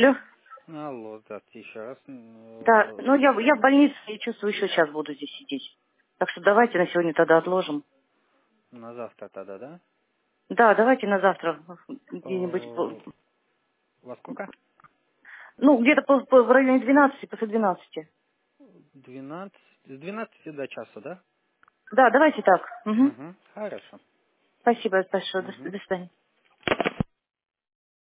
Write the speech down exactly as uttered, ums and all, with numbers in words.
Алло. Алло, здравствуйте еще раз. Да, Э, ну я, я в больнице и чувствую, еще сейчас буду здесь сидеть. Так что давайте на сегодня тогда отложим. На завтра тогда, да? Да, давайте на завтра где-нибудь, по- Э, Во сколько? ну где-то по- по- в районе двенадцати, после двенадцати. двенадцать. С двенадцати до часа, да? Да, давайте так. Мгм. Угу. Хорошо. Спасибо большое. До, Угу. до свидания.